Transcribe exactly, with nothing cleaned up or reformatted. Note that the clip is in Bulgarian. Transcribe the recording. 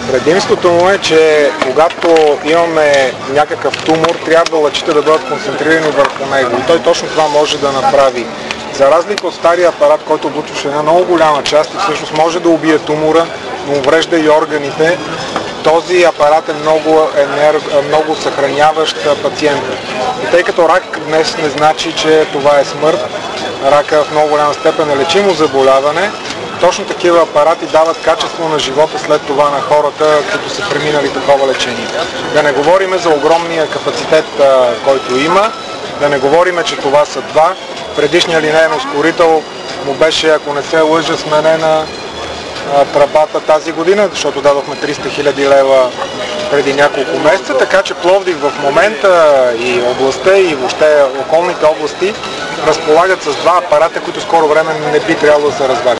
Предимството му е, че когато имаме някакъв тумор, трябва лъчите да бъдат концентрирани върху него. И той точно това може да направи. За разлика от стария апарат, който облучваше една много голяма част и всъщност може да убие тумора, но уврежда и органите, този апарат е много, енерг... много съхраняващ пациента. И тъй като рак днес не значи, че това е смърт, рака в много голяма степен е лечимо заболяване, точно такива апарати дават качество на живота след това на хората, които са преминали такова лечение. Да не говорим за огромния капацитет, който има, да не говорим, че това са два. Предишният линейен ускорител му беше, ако не се лъжа, сменена тръбата тази година, защото дадохме триста хиляди лева преди няколко месеца, така че Пловдив в момента и областта и въобще околните области разполагат с два апарата, които скоро време не би трябвало да се развалят.